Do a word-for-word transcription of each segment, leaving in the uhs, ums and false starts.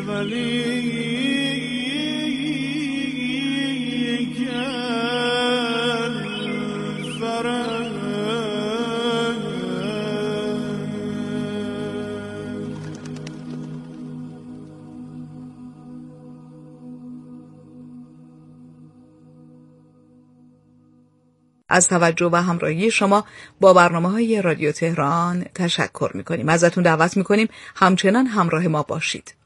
ولی از توجه و همراهی شما با برنامه‌های رادیو تهران تشکر می‌کنیم. ازتون دعوت می‌کنیم همچنان همراه ما باشید.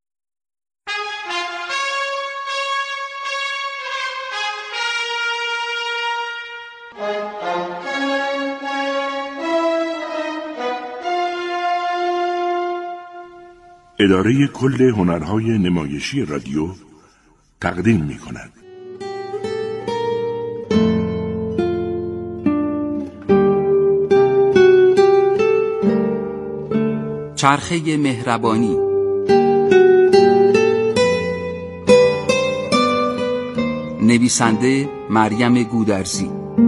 اداره کل هنرهای نمایشی رادیو تقدیم می‌کند. چرخه مهربانی. نویسنده مریم گودرزی.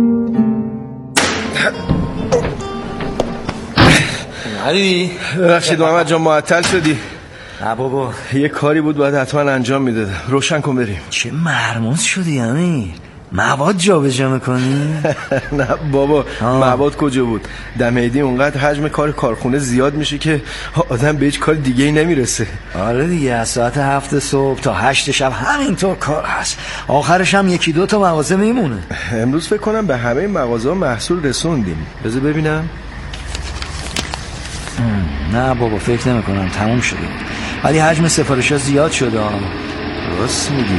علی ببخشید محمد جان معطل شدی؟ نه بابا یه کاری بود باید حتما انجام میدادم. روشن کن بریم. چه مرموز شدی امیر؟ مواد جا به جا میکنی؟ نه بابا مواد کجا بود؟ دمیدی اونقدر حجم کار کارخونه زیاد میشه که آدم به هیچ کار دیگه ای نمیرسه. آره دیگه از ساعت هفت صبح تا هشت شب همینطور کار هست. آخرش هم یکی دو تا مغازه میمونه. امروز فکر کنم به همه مغازه ها محصول رسوندیم. بذار ببینم. نه بابا فکر نمی کنم تموم شده، ولی حجم سفارش ها زیاد شده. راست میگی،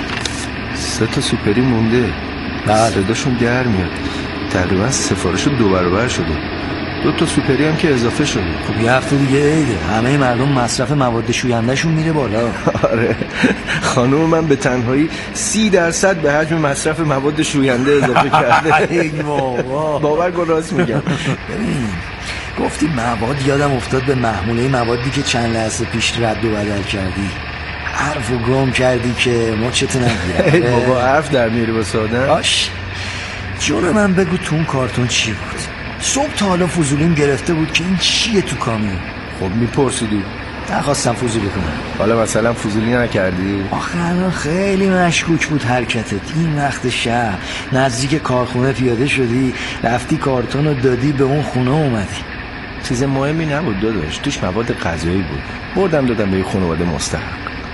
سه تا سوپری مونده. صداشون در میاد. تقریبا سفارش دو برابر شده. دو تا سوپری هم که اضافه شده. خب یه هفته دیگه عیده، همه مردم مصرف مواد شوینده شون میره بالا. آره خانم من به تنهایی سی درصد به حجم مصرف مواد شوینده اضافه کرده. ای بابا باور کن راست میگم. ببین گفتی مواد، یادم افتاد به محموله موادی که چند لحظه پیش رد و بدل کردی. حرفو گم کردی که مچت نگیره. ای بابا حرف در میری با ساده. باش جون من بگو تو اون کارتون چی بود؟ صبح تا حالا فضولیم گرفته بود که این چیه تو کامیون. خب میپرسیدی؟ نخواستم فضولی کنم. حالا مثلا فضولی نکردی؟ آخه خیلی مشکوک بود حرکتت. این وقت شب نزدیک کارخونه پیاده شدی، رفتی کارتون رو دادی به اون خونه اومدی. چیز مهمی نبود داداش، توش مواد غذایی بود. بردم دادم به یه خانواده مستحق.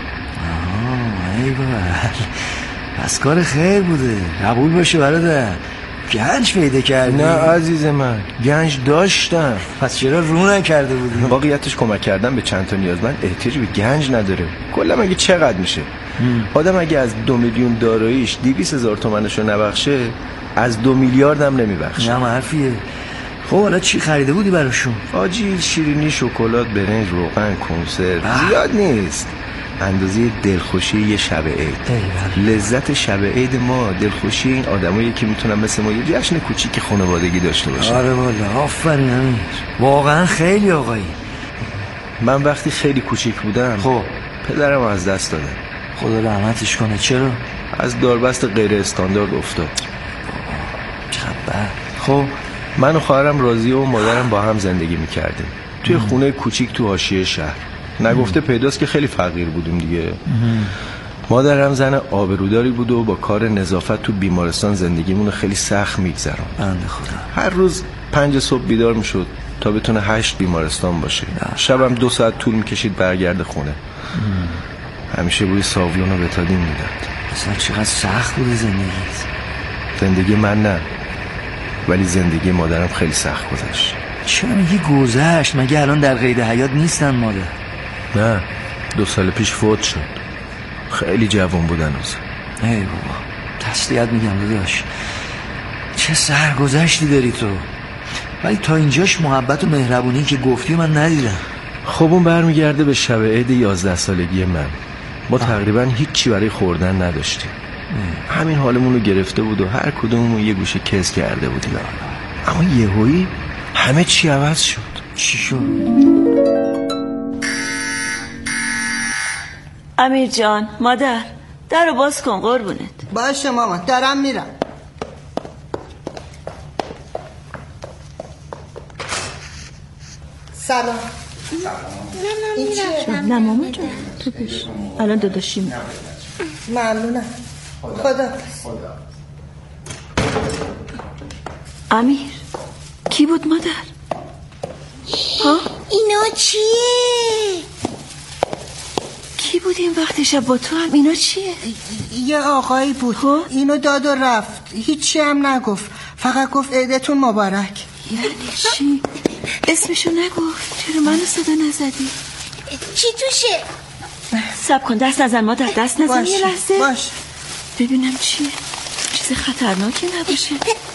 آه ای بابا، پس کار خیر بوده. قبول باشه برادر. گنج پیدا کردی؟ نه عزیز من، گنج داشتم. پس چرا رو نکرده بودی؟ واقعیتش کمک کردن به چند تا نیازمند احتیاجی به گنج نداره. کلا مگه چقدر میشه؟ آدم اگه از دو میلیون داراییش دویست هزار تومنشو نبخشه، از دو میلیارد هم نمیبخشه. نه حرفیه. خب حالا چی خریده بودی براشون؟ آجیل، شیرینی، شکلات، برنج، روغن، کنسرو. زیاد نیست، اندازه دلخوشی یه شب عید. لذت شب عید ما دلخوشی این آدمایی که میتونن مثل ما یه جشن کوچیک خانوادگی داشته باشن. آره والا آفرین امیر، واقعا خیلی آقایی. من وقتی خیلی کوچیک بودم خب پدرم از دست دادم. خدا رحمتش کنه. چرا؟ از داربست غیر استاندارد افتاد. چقدر. خب من و خواهرم راضیه و مادرم با هم زندگی میکردیم توی خونه کوچیک تو حاشیه شهر. نگفته پیداست که خیلی فقیر بودیم دیگه. مادرم زن آبروداری بود و با کار نظافت تو بیمارستان زندگیمون خیلی سخت میگذرون. بنده خدا. هر روز پنج صبح بیدار میشد تا بتونه هشت بیمارستان باشه. شبم دو ساعت طول میکشید برگرده خونه. همیشه بوی ساویون و بتادین میداد. اصلا چقدر سخت بوده زندگیت. زندگی من نه، ولی زندگی مادرم خیلی سخت گذشت. چرا میگی گذشت؟ مگه الان در قید حیات نیستن مادر؟ نه، دو سال پیش فوت شد. خیلی جوان بودن هنوز. ای بابا تسلیت میگم داداش. چه سرگذشتی داری تو. ولی تا اینجاش محبت و مهربونی که گفتی من ندیدم. خب اون برمیگرده به شب عید یازده سالگی من. ما تقریبا هیچی برای خوردن نداشتیم. اه. همین حالمون رو گرفته بود و هر کدوممون یه گوشه کز کرده بودیم. اما یهویی همه چی عوض شد. چی شد؟ امیر جان، مادر در رو باز کن قربونت. باشه مامان، دارم میرم. سلام. نه ماما جان تو بش الان داداشیم. ممنونم. خدا امیر کی بود مادر؟ ها؟ اینا چیه؟ کی بود این وقت شب با تو هم؟ اینا چیه؟ یه آقایی بود ها؟ اینو داد و رفت، هیچی هم نگفت، فقط گفت عیدتون مبارک. یعنی چی؟ اسمشو نگفت؟ چرا منو صدا نزدی؟ چی توشه؟ سب کن دست نزن مادر، دست نزن. یه لحظه باش ببینم چیه. چیز خطرناکی نباشه.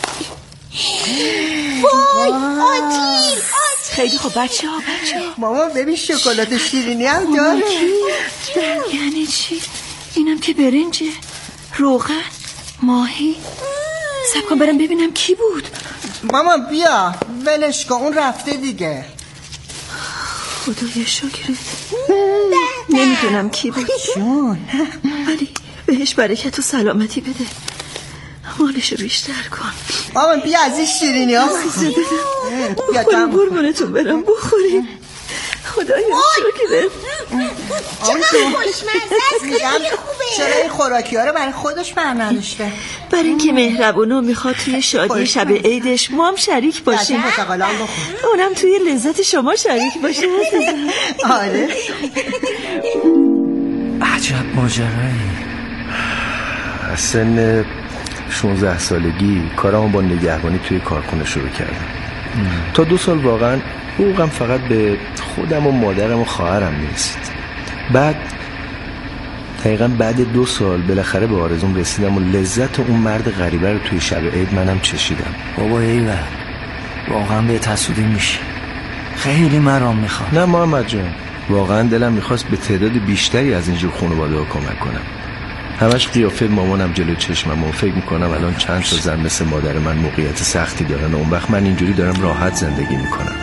وای آتیل آتیل. خیلی خوب بچه ها بچه ها ماما ببین شکلات شیرینی هم داره. یعنی چی؟ اینم که برنجه، روغن، ماهی. سب کن برم ببینم کی بود. ماما بیا ولش کن، اون رفته دیگه. خدای شکرت. نمیدونم کی بود جون، ولی بهش برکت و سلامتی بده، مالشو بیشتر کن. ماما بیا از این شیرینی ها بخوریم، قربونتون برم بخوریم. خدای شکرت. چقدر خوشمزه است، خیلی خوبه. چرا این خوراکی ها رو برای خودش برنداشته؟ برای اینکه مهربونه و میخواد توی شادی شب عیدش ما هم شریک باشیم. اونم توی لذت شما شریک باشه. آره. عجب ماجرایی. از سن شانزده سالگی کارامو با نگهبانی توی کارخونه شروع کردم. تا دو سال واقعا حقوقم فقط به خودم و مادرم و خواهرم میرسید. بعد دقیقا بعد دو سال بالاخره به آرزوم رسیدم و لذت اون مرد غریبه رو توی شب عید منم چشیدم. بابا ایوه واقعا به حسودی میشه. خیلی مرام میخواد. نه محمد جان، واقعا دلم میخواست به تعداد بیشتری از اینجور خانواده ها کمک کنم. همش قیافه مامانم جلو چشمم و فکر میکنم الان چند تا زن مثل مادر من موقعیت سختی دارن و اون وقت من اینجوری دارم راحت زندگی میکنم.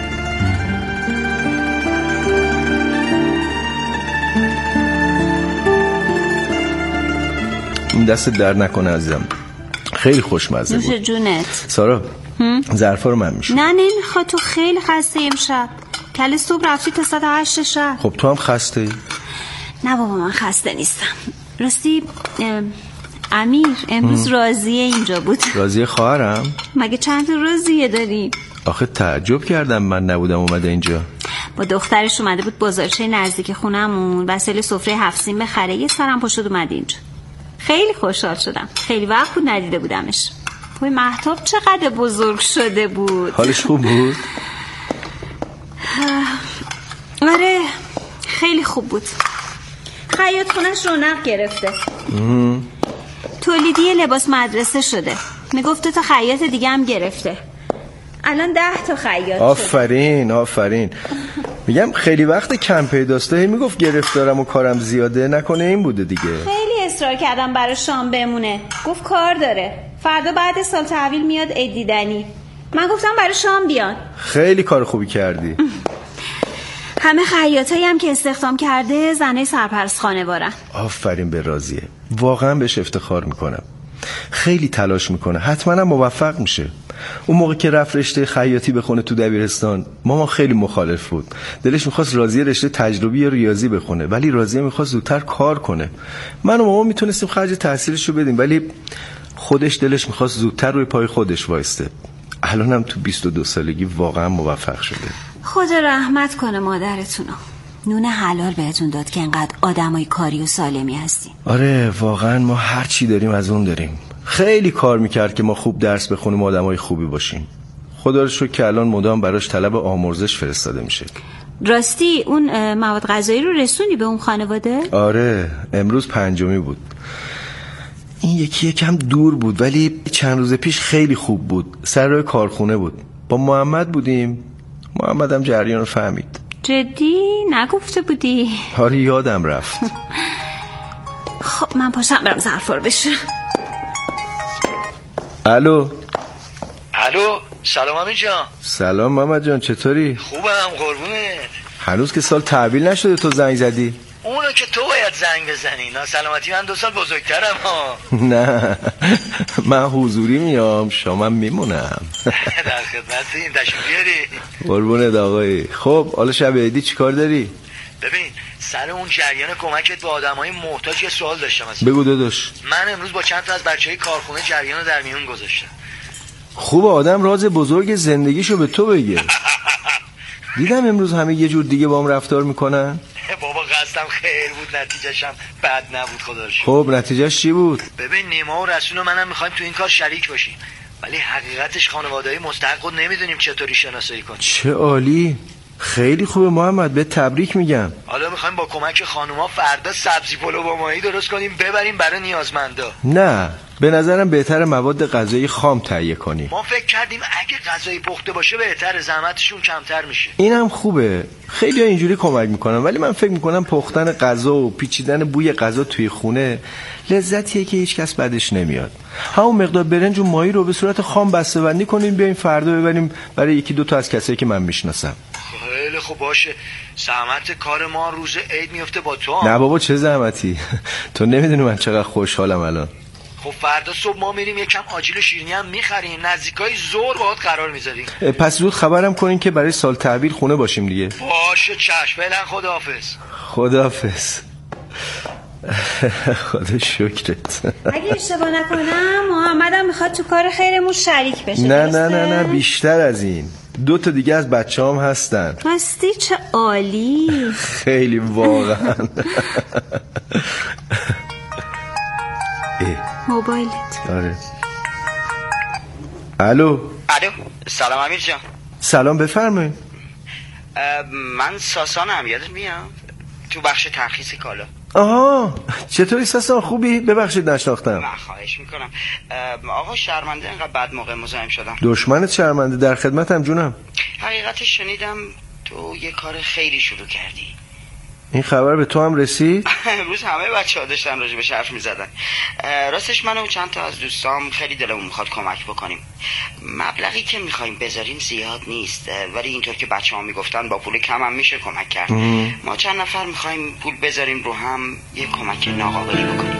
این دست در نکنه عزیزم، خیلی خوشمزه بود. نوش جونت. سارا ظرفا رو من میشم. نه نمیخواد، تو خیلی خسته امشب. کل صبح رفتی تا ساعت هشت شب. خب تو هم خسته ای؟ نه بابا من خسته نیستم. راستی امیر امروز راضیه اینجا بود. راضیه خواهرم؟ مگه چند تا راضیه داریم؟ آخه تعجب کردم من نبودم اومده اینجا. با دخترش اومده بود بازارچه نزدیک خونمون، وسیله سفره هفت سین بخره. یه سرم پشت اومد اینجا. خیلی خوشحال شدم، خیلی وقت بود ندیده بودمش. وای مهتاب چقدر بزرگ شده بود. حالش خوب بود؟ آره خیلی خوب بود. خیاط خونش رونق گرفته. تولیدی لباس مدرسه شده. میگفت تا خیاط دیگه هم گرفته. الان ده تا خیاط. آفرین آفرین. میگم خیلی وقت کم پیداسته. میگفت گرفتارم و کارم زیاده، نکنه این بوده دیگه. خیلی اصرار کردم برای شام بمونه، گفت کار داره، فردا بعد سال تحویل میاد عید دیدنی. من گفتم برای شام بیان. خیلی کار خوبی کردی. همه خیاطایی هم که استخدام کرده زنای سرپرست خانوارن. آفرین به راضیه، واقعا بهش افتخار میکنم. خیلی تلاش میکنه، حتما هم موفق میشه. اون موقع که رفت رشته خیاطی بخونه تو دبیرستان، مامان خیلی مخالف بود. دلش میخواست راضیه رشته تجربی یا ریاضی بخونه، ولی راضیه میخواست زودتر کار کنه. من و مامان میتونستیم خرج تحصیلشو بدیم، ولی خودش دلش میخواست زودتر روی پای خودش وایسته. الانم تو بیست و دو سالگی واقعا موفق شده. خدا رحمت کنه مادرتونو. نون حلال بهتون داد که انقدر آدمای کاری و سالمی هستین. آره واقعا ما هر چی داریم از اون داریم. خیلی کار میکرد که ما خوب درس بخونیم و آدمای خوبی باشیم. خدا رو شکر که الان مدام براش طلب آمرزش فرستاده میشه. راستی اون مواد غذایی رو رسونی به اون خانواده؟ آره امروز پنجمی بود. این یکی یکم دور بود ولی چند روز پیش خیلی خوب بود. سر راه کارخونه بود. با محمد بودیم. محمد هم جریان رو فهمید. جدی؟ نگفته بودی؟ آره یادم رفت. خب من پاشم برم ظرفا رو بشورم. الو. الو سلام امیر جان. سلام محمد جان، چطوری؟ خوبم قربونت. هنوز که سال تحویل نشده تو زنگ زدی؟ اونو که تو باید زنگ بزنی. ناسلامتی من دو سال بزرگترم ها. نه من حضوری میام، شما میمونم. در خدمت این تشریف بیاری. قربونت آقایی. خب حالا شب عیدی چی کار داری؟ ببین سر اون جریان کمکت به آدمای محتاج یه سوال داشتم ازت. بگو داداش. من امروز با چند تا از بچهای کارخونه جریان رو در میون گذاشتم. خوب آدم راز بزرگ زندگیشو به تو بگه. دیدم امروز همه یه جور دیگه با هم رفتار میکنن. بابا قصدم خیر بود، نتیجهشم بد نبود خدا رو شکر. خب نتیجهش چی بود؟ ببین نیما و رسول و منم میخوایم تو این کار شریک باشیم، ولی حقیقتش خانواده‌های مستحق رو نمیدونیم چطوری شناسایی کنیم. چه عالی، خیلی خوبه محمد، به تبریک میگم. حالا میخوایم با کمک خانوما فردا سبزی پلو با ماهی درست کنیم ببریم برای نیازمندا. نه به نظرم بهتر مواد غذایی خام تهیه کنیم. ما فکر کردیم اگه غذایی پخته باشه بهتره، زحمتشون کمتر میشه. اینم خوبه، خیلی ها اینجوری کمک میکنن، ولی من فکر میکنم پختن غذا و پیچیدن بوی غذا توی خونه لذتیه که هیچ کس بعدش نمیاد. همون مقدار برنج و ماهی رو به صورت خام بسته‌بندی کنیم بیایم فردا ببریم برای یکی دو تا از کسایی که من میشناسم. خیلی خوب باشه. زحمت کار ما روز عید میفته با تو. نه بابا چه زحمتی. تو نمیدونی من چقدر خوشحالم الان. خب فردا صبح ما میریم یکم آجیل و شیرینی هم میخریم، نزدیکای ظهر باهات قرار میذاریم. پس زود خبرم کنین که برای سال تحویل خونه باشیم دیگه. باشه چشم. فعلا خداحافظ. خداحافظ. خدا شکرت. اگه اشتباه نکنم محمدم میخواد تو کار خیرمون شریک بشه. نه نه نه نه بیشتر از این. دو تا دیگه از بچه هم هستن. راستی چه عالی. خیلی واقعا. موبایلت. آره. الو. الو سلام امیر جان. سلام بفرمایید. من ساسانم، یادت میاد تو بخش ترخیص کالا. آها چطوری ساسان، خوبی؟ ببخشید نشناختم. نه خواهش میکنم. آقا شرمنده اینقدر بد موقع مزاحم شدم. دشمنت شرمنده، در خدمتم جونم. حقیقتش شنیدم تو یه کار خیری شروع کردی. این خبر به تو هم رسید؟ امروز همه بچه ها داشتن راجع بهش حرف میزدن. راستش من و چند تا از دوستام خیلی دلمون میخواد کمک بکنیم. مبلغی که میخوایم بذاریم زیاد نیست، ولی اینطور که بچه ها میگفتن با پول کم هم میشه کمک کرد. ما چند نفر میخوایم پول بذاریم رو هم یه کمک ناقابلی بکنیم.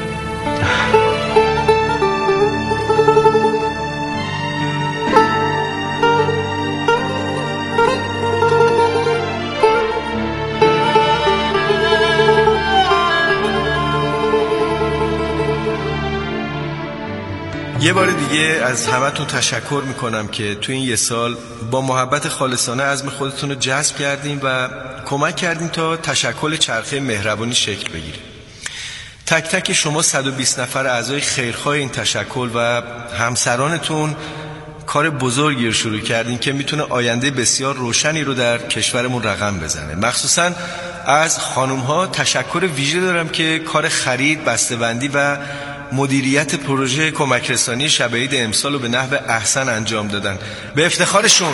یه بار دیگه از همتون تشکر میکنم که تو این یه سال با محبت خالصانه عزم خودتون رو جذب کردیم و کمک کردیم تا تشکل چرخه مهربانی شکل بگیره. تک تک شما صد و بیست نفر اعضای خیرخواه این تشکل و همسرانتون کار بزرگی رو شروع کردین که میتونه آینده بسیار روشنی رو در کشورمون رقم بزنه. مخصوصا از خانوم ها تشکر ویژه دارم که کار خرید، بسته‌بندی و مدیریت پروژه کمک رسانی شب عید امسال رو به نحو احسن انجام دادن. به افتخارشون.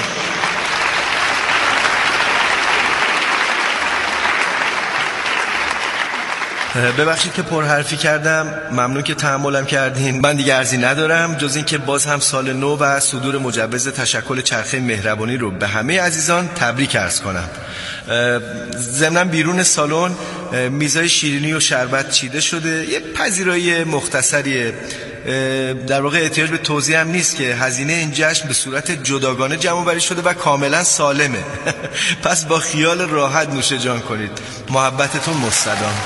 ببخشید که پرحرفی کردم، ممنون که تحملم کردین. من دیگه عرضی ندارم جز این که باز هم سال نو و صدور مجوز تشکل چرخه مهربانی رو به همه عزیزان تبریک عرض کنم. ضمناً بیرون سالن میزای شیرینی و شربت چیده شده، یه پذیرایی مختصریه. در واقع احتیاج به توضیح هم نیست که هزینه این جشن به صورت جداگانه جمع آوری شده و کاملا سالمه. پس با خیال راحت نوش جان کنید. محبتتون مستدام.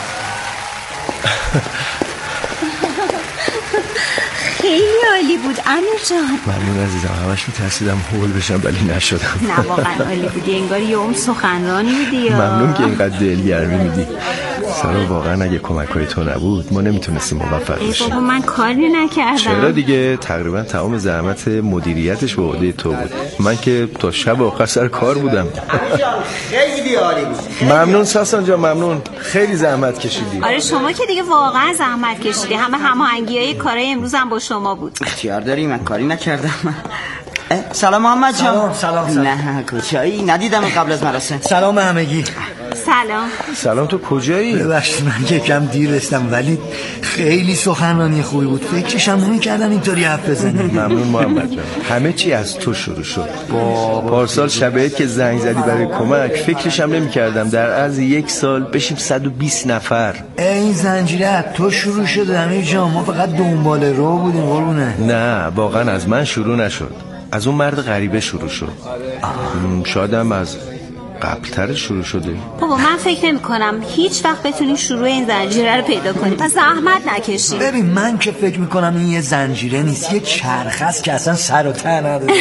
خیلی عالی بود امیر جان. ممنون عزیزم، همش میترسیدم هول بشم ولی نشدم. نه واقعا عالی بودی، انگار یه عمر سخنرانی بودی. ممنون که اینقدر دلگرمی میدی. سارا واقعا اگه کمک‌های تو نبود ما نمیتونستیم موفق بشیم. ای بابا من کاری نکردم. چرا دیگه، تقریبا تمام زحمت مدیریتش به عهده تو بود. من که تا شب آخر سر کار بودم. خیلی عالی بود. ممنون ساسان جان، ممنون، خیلی زحمت کشیدی. آره شما که دیگه واقعا زحمت کشیدی، همه هماهنگی‌های کارهای امروز هم با شما بود. اختیار داری، من کاری نکردم. سلام محمد جان. سلام سلام, سلام. نه کجایی، ندیدم قبل از مراسم. سلام همگی. سلام. سلام، تو کجایی؟ ببخشید من یکم دیر رسیدم ولی خیلی سخنرانی خوبی بود. فکرشم نمی‌کردم اینطوری حرف بزنی. ممنون محمد جان. همه چی از تو شروع شد. پارسال شب که زنگ زدی برای کمک فکرشم نمی‌کردم در عرض یک سال بشیم صد و بیست نفر. این زنجیره از تو شروع شد امیر جان، ما فقط دنبال رو بودیم قربونه. نه واقعا از من شروع نشد، از اون مرد غریبه شروع شد. شایدم از قبل‌تر شروع شده. بابا من فکر نمی کنم هیچ وقت بتونیم شروع این زنجیره رو پیدا کنیم، پس زحمت نکشیم. ببین من که فکر میکنم این یه زنجیره نیست، یه چرخ است که اصلا سر و ته نداره.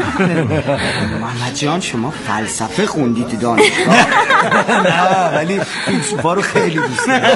محمد جان شما فلسفه خوندی تو دانشگاه؟ نه ولی فیلسوفا رو خیلی دوست دارم.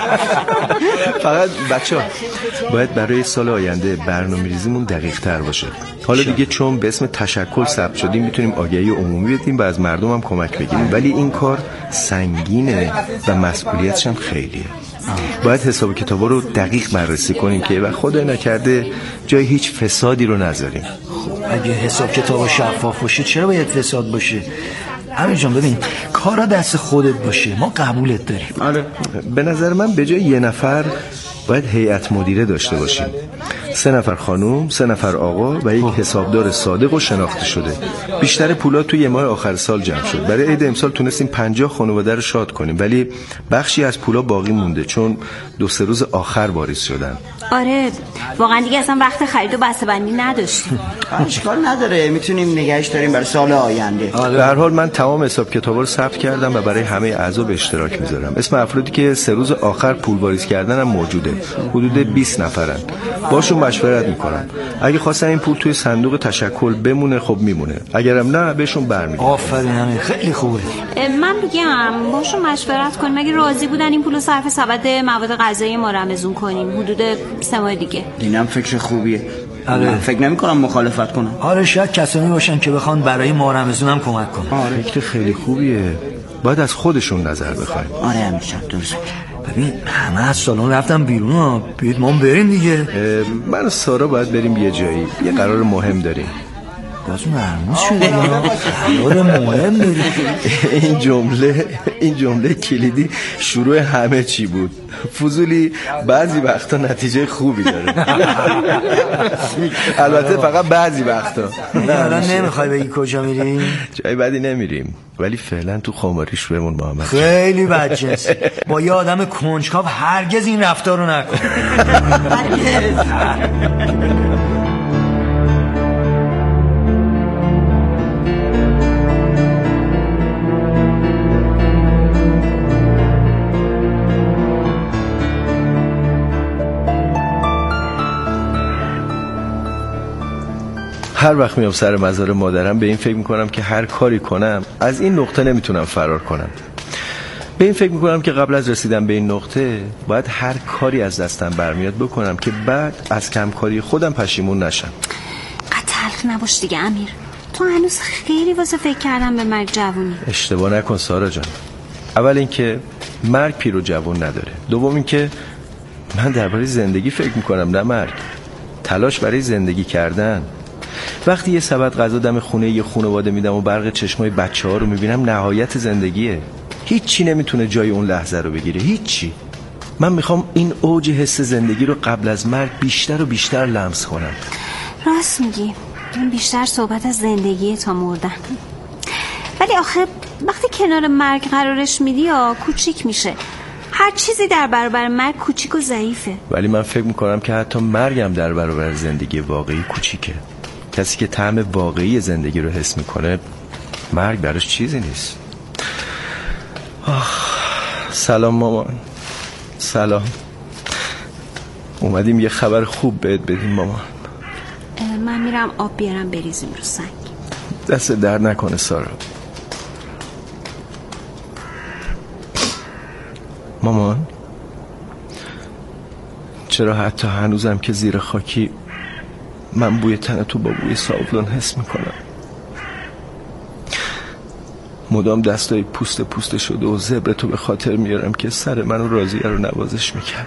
فقط بچه‌ها باید برای سال آینده برنامه‌ریزیمون دقیق تر باشه. حالا دیگه چون به اسم تشکل ثبت شدیم میتونیم آگهی عمومی بدیم و از مردم هم کمک بگیریم، ولی این کار سنگینه و مسئولیتش هم خیلیه. باید حساب کتابا رو دقیق بررسی کنیم که و خدای نکرده جای هیچ فسادی رو نذاریم. خب اگه حساب کتابا شفاف باشه چرا باید فساد باشه؟ امیر جان ببین کارا دست خودت باشه ما قبولت داریم. آره به نظر من به جای یه نفر باید هیئت مدیره داشته باشیم. سه نفر خانوم، سه نفر آقا و یک حسابدار صادق و شناخته شده. بیشتر پولا توی یه ماه آخر سال جمع شد. برای عید امسال تونستیم پنجاه خانواده رو شاد کنیم، ولی بخشی از پولا باقی مونده چون دو سه روز آخر واریز شدن. آره واقعا دیگه اصلا وقت خرید و بسته‌بندی نداشتیم. اشکال نداره میتونیم نگهش داریم برای سال آینده. آره. به هر حال من تمام حساب کتابا رو ثبت کردم و برای همه اعضا به اشتراک میذارم. اسم افرادی که سه روز آخر پول واریز کردن هم موجوده. حدود بیست نفرن. باشون مشورت میکنم. اگه خواستن این پول توی صندوق تشکل بمونه خب میمونه. اگرم نه بهشون برمیگردم. آفرین همین خیلی خوبه. من میگم باشون مشورت کنیم اگه راضی بودن این پولو صرف سبد مواد غذایی ما رمضون کنیم حدود سه ماه دیگه. اینم فکر خوبیه. آره. من فکر نمی کنم مخالفت کنم. آره شاید کسانی باشن که بخوان برای ما رمضون هم کمک کنن. آره فکر خیلی خوبیه. باید از خودشون نظر بخوایم. آره همیشه درست. ببین همه از سالن رفتم بیرون ها. بیاید ما بریم دیگه. من و سارا باید بریم یه جایی. یه قرار مهم داریم. باز مرموز شده قرار مهم داریم. این جمله این جمله کلیدی شروع همه چی بود. فضولی بعضی وقتا نتیجه خوبی داره. البته فقط بعضی وقتا. الان نمیخوای بگی کجا میریم؟ جای بدی نمیریم ولی فعلا تو خماریش بمون محمد. خیلی بدجنس. با یه آدم کنجکاو هرگز این رفتار رو نکن. هر وقت میام سر مزار مادرم به این فکر میکنم که هر کاری کنم از این نقطه نمیتونم فرار کنم. به این فکر میکنم که قبل از رسیدن به این نقطه باید هر کاری از دستم برمیاد بکنم که بعد از کمکاری خودم پشیمون نشم. قد تلخ نباش دیگه امیر، تو هنوز خیلی واسه فکر کردم به مرگ جوونی. اشتباه نکن سارا جان. اول اینکه مرگ پیر و جوون نداره. دوم اینکه من درباره زندگی فکر میکنم نه مرگ. تلاش برای زندگی کردن. وقتی یه سبد غذا دم خونه یه خانواده میدم و برق چشمای بچه‌ها رو میبینم نهایت زندگیه. هیچی نمیتونه جای اون لحظه رو بگیره، هیچی. من میخوام این اوج حس زندگی رو قبل از مرگ بیشتر و بیشتر لمس کنم. راست میگی، این بیشتر صحبت از زندگیه تا مردن. ولی آخه وقتی کنار مرگ قرارش میدی یا کوچیک میشه. هر چیزی در برابر مرگ کوچیک و ضعیفه. ولی من فکر میکنم که حتی مرگم در برابر زندگی واقعی کوچیکه. کسی که طعم واقعی زندگی رو حس میکنه مرگ براش چیزی نیست. آخ سلام مامان. سلام. اومدیم یه خبر خوب بهت بدیم مامان. من میرم آب بیارم بریزیم رو سنگ. دست در نکنه سارا. مامان چرا حتی هنوزم که زیر خاکی من بوی تن تو با بوی ساولون حس میکنم. مدام دستای پوست پوست شده و زبر تو به خاطر میارم که سر من و راضیه رو نوازش میکرد.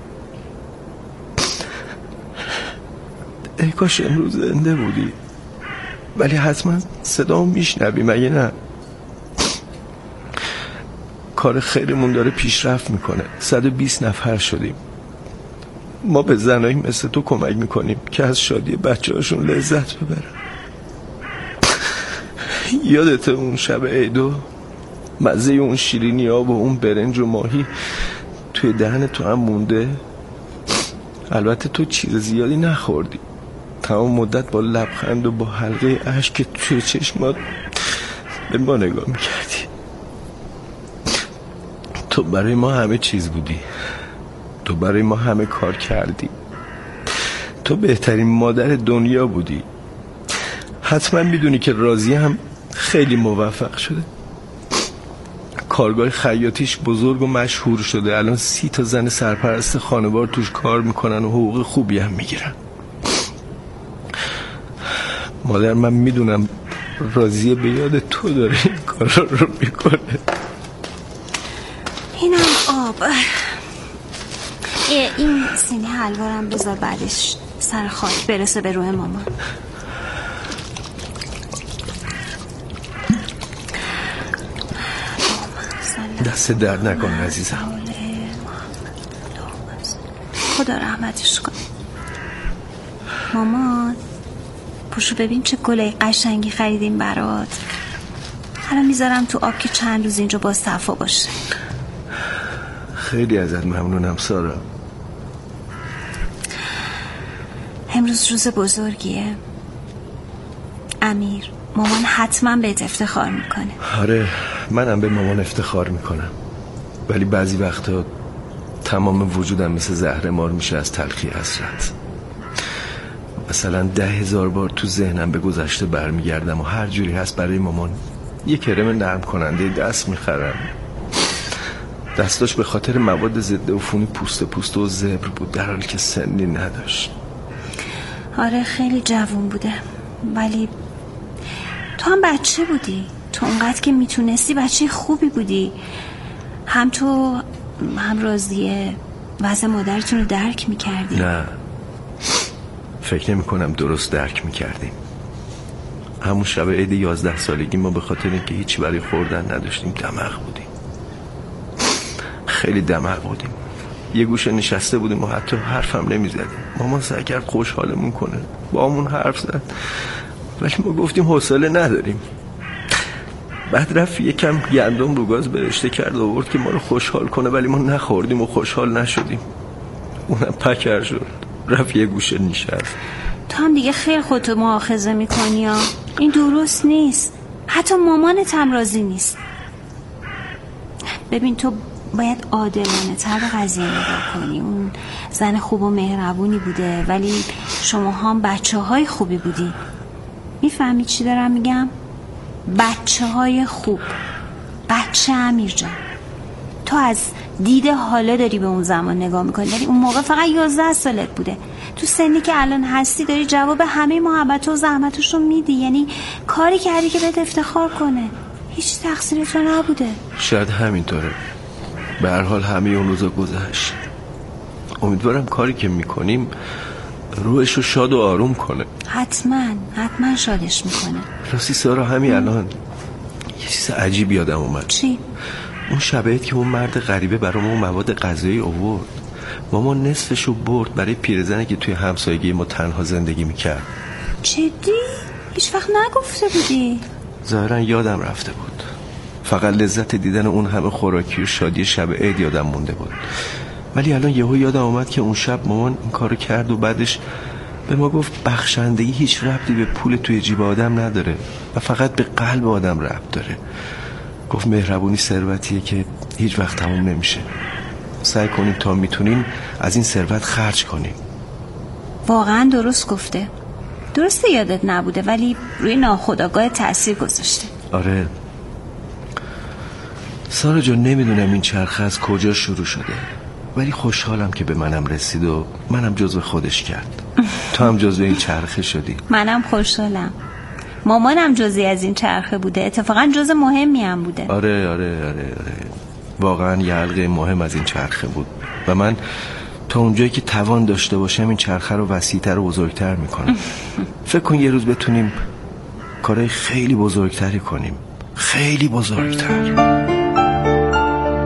ای کاش امروز زنده بودی. ولی حتما صدامو میشنوی مگه نه؟ کار خیرمون داره پیشرفت میکنه. صد و بیست نفر شدیم. ما به زنایی مثل تو کمک میکنیم که از شادی بچه هاشون لذت ببرن. یادت اون شب عیدو مزه اون شیرینی آب و اون برنج و ماهی توی دهن تو هم مونده؟ البته تو چیز زیادی نخوردی، تمام مدت با لبخند و با حلقه اشک که توی چشمات به ما نگاه میکردی. تو برای ما همه چیز بودی، تو برای ما همه کار کردی، تو بهترین مادر دنیا بودی. حتما میدونی که راضی هم خیلی موفق شده، کارگاه خیاطیش بزرگ و مشهور شده، الان سی تا زن سرپرست خانوار توش کار میکنن و حقوق خوبی هم میگیرن. مادر من میدونم راضیه به یاد تو داره این کارا رو میکنه. اینم آب. این سینی حلوارم بذار بعدش سر خاک برسه به روح مامان. دست درد نکن عزیزم. خدا رحمتش کن. مامان پشو ببین چه گله قشنگی خریدیم برات. الان میذارم تو آب که چند روز اینجا با صفا باشه. خیلی ازت ممنونم سارا. امروز روز بزرگیه امیر. مامان حتما بهت افتخار میکنه. آره منم به مامان افتخار میکنم، ولی بعضی وقتا تمام وجودم مثل زهر مار میشه از تلخی حسرت. مثلا ده هزار بار تو ذهنم به گذشته برمیگردم و هر جوری هست برای مامان یه کرم نرم کننده دست میخرم. دستاش به خاطر مواد ضد عفونی پوست پوست و زبر بود، در حالی که سنی نداشت. آره خیلی جوان بوده، ولی تو هم بچه بودی. تو اونقدر که میتونستی بچه خوبی بودی. هم تو هم راضیه وضع مادرتون رو درک میکردی. نه فکر نمی کنم درست درک میکردیم. همون شب عید یازده سالگی ما به خاطر اینکه هیچی برای خوردن نداشتیم دماغ بودیم، خیلی دماغ بودیم. یه گوشه نشسته بودیم و حتی حرفم نمیزدیم. مامان سعی کرد خوشحالمون کنه، با همون حرف زد، ولی ما گفتیم حوصله نداریم. بعد رفت یکم گندم رو گاز برشته کرد و آورد که ما رو خوشحال کنه، ولی ما نخوردیم و خوشحال نشدیم. اونم پکر شد رفت یه گوشه نشست. تو هم دیگه خیلی خودتو مؤاخذه میکنی ها. این درست نیست. حتی مامانت هم راضی نیست. ببین تو باید عادلانه تر به قضیه نگاه کنی. اون زن خوب و مهربونی بوده، ولی شما هم بچه های خوبی بودی. میفهمی چی دارم میگم؟ بچه های خوب. بچه امیر جان، تو از دید حالا داری به اون زمان نگاه میکنی، ولی اون موقع فقط یازده سالت بوده. تو سنی که الان هستی داری جواب همه محبت و زحمتش رو میدی. یعنی کاری کردی که بهت افتخار کنه. هیچ تقصیر تو نبوده. شاید همینطوره. به هر حال همه اون روزا گذشت. امیدوارم کاری که میکنیم روحش رو شاد و آروم کنه. حتما حتما شادش میکنه. راستی سارا همین الان یه چیز عجیب یادم اومد. چی؟ اون شبیه که اون مرد غریبه برامون مواد غذایی آورد، ماما نصفشو برد برای پیرزنی که توی همسایگی ما تنها زندگی میکرد. جدی؟ هیچ وقت نگفته بودی؟ ظاهرا یادم رفته بود. فقط لذت دیدن اون همه خوراکی و شادی شب عید یادم مونده بود. ولی الان یهو یادم اومد که اون شب مامان این کارو کرد و بعدش به ما گفت بخشندگی هیچ ربطی به پول توی جیب آدم نداره و فقط به قلب آدم ربط داره. گفت مهربونی ثروتیه که هیچ وقت تموم نمیشه. سعی کنیم تا میتونیم از این ثروت خرج کنیم. واقعا درست گفته. درسته یادت نبوده، ولی روی ناخودآگاه تأثیر گذاشته. آره سارا جان، نمیدونم این چرخه از کجا شروع شده، ولی خوشحالم که به منم رسید و منم جزو خودش کرد. تو هم جزو این چرخه شدی. منم خوشحالم. مامانم جزئی از این چرخه بوده. اتفاقا جزء مهمی هم بوده. آره آره آره آره واقعا یه حلقه مهم از این چرخه بود و من تا اونجایی که توان داشته باشم این چرخه رو وسیع‌تر و بزرگتر میکنم. فکر کن یه روز بتونیم کارهای خیلی بزرگتری کنیم، خیلی بزرگتر.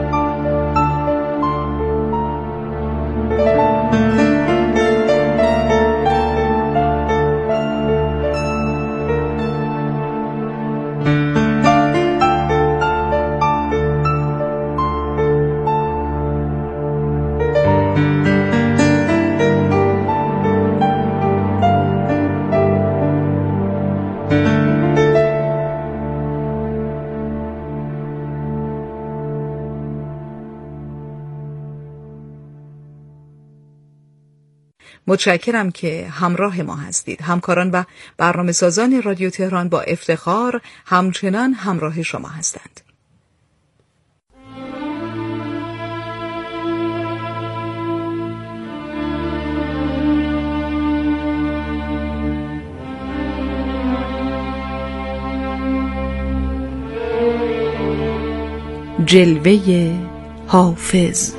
متشکرم که همراه ما هستید. همکاران و برنامه سازان رادیو تهران با افتخار همچنان همراه شما هستند. جلوه حافظ.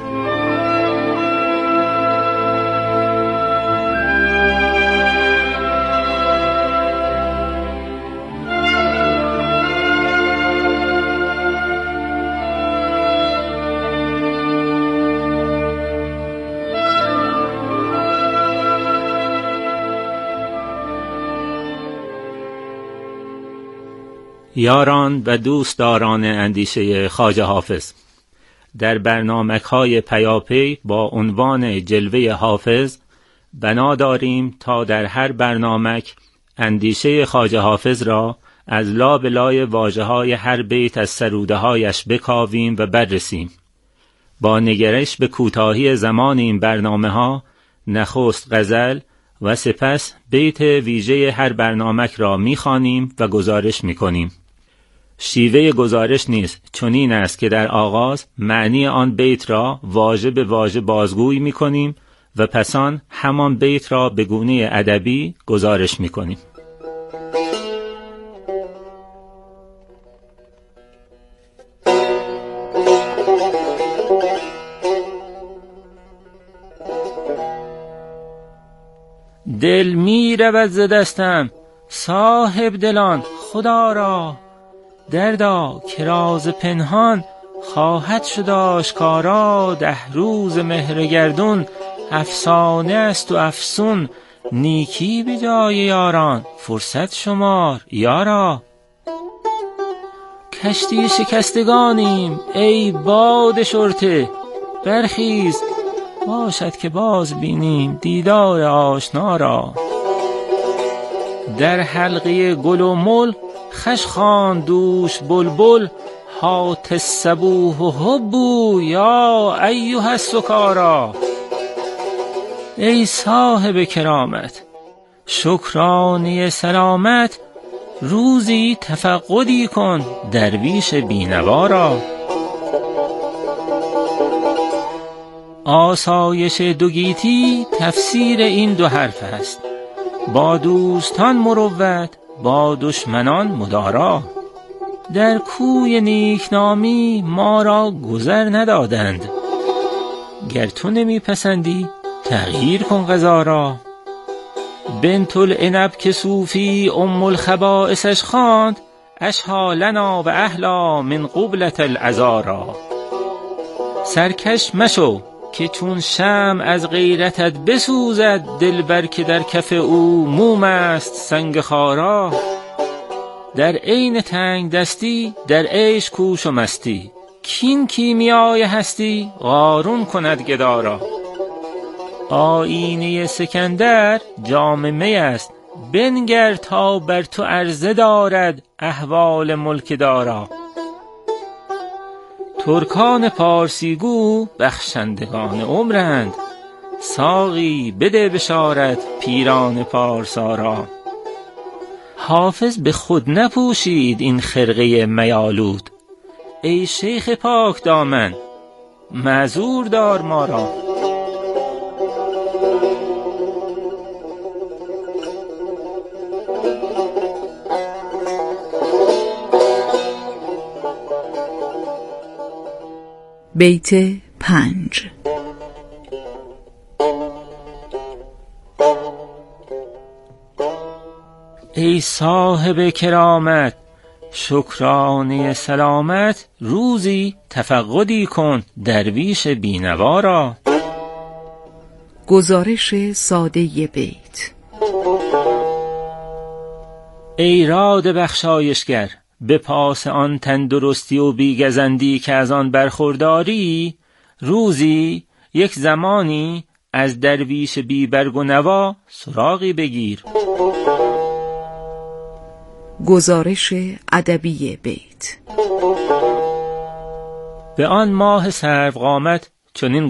یاران و دوستداران اندیشه خواجه حافظ، در برنامه‌های پیاپی با عنوان جلوه حافظ بنا داریم تا در هر برنامک اندیشه خواجه حافظ را از لابلای واژه‌های هر بیت از سروده‌هایش بکاویم و بررسیم. با نگرش به کوتاهی زمان این برنامه‌ها نخست غزل و سپس بیت ویژه هر برنامک را می‌خوانیم و گزارش می‌کنیم. شیوه گزارش نیز چنین است که در آغاز معنی آن بیت را واژه به واژه بازگویی می‌کنیم و پس آن همان بیت را به گونه ادبی گزارش می‌کنیم. دل می رود ز دستم صاحب دلان خدا را، دردا که راز پنهان خواهد شد آشکارا. ده روز مهرگردون افسانه است و افسون، نیکی به جای یاران فرصت شمار یارا. کشتی شکستگانیم ای باد شرطه، برخیز باشد که باز بینیم دیدار آشنا را. در حلقه گل و مل خش خواند دوش بلبل، هات الصبوح حبو یا ایها السکارا. ای صاحب کرامت شکرانه سلامت، روزی تفقدی کن درویش بینوا را. آسایش دو گیتی تفسیر این دو حرف است، با دوستان مروت با دشمنان مدارا. در کوی نیکنامی ما را گذر ندادند، گر تو نمی پسندی تغییر کن قضا را. بنت العنب که صوفی ام الخبائثش خواند، اشها لنا و اهلا من قبلة العذارا. سرکش مشو که چون شمع از غیرتت بسوزد دلبر که در کف او موم است سنگ خارا. در عین تنگ دستی در عیش کوش و مستی، کین کیمیای هستی قارون کند گدارا. آینه سکندر جام می است، بنگر تا بر تو عرضه دارد احوال ملک دارا. ترکان پارسیگو بخشندگان عمرند، ساقی بده بشارت پیران پارسارا. حافظ به خود نپوشید این خرقه میالود، ای شیخ پاک دامن معذور دار ما را. بیت پنج. ای صاحب کرامت شکرانه سلامت، روزی تفقدی کن درویش بینوا را. گزارش ساده بیت. ای راد بخشایشگر، به پاس آن تندرستی و بیگزندی که از آن برخورداری، روزی یک زمانی از درویش بی برگ و نوا سراغی بگیر. گزارش ادبی بیت. به آن ماه سرو قامت چنین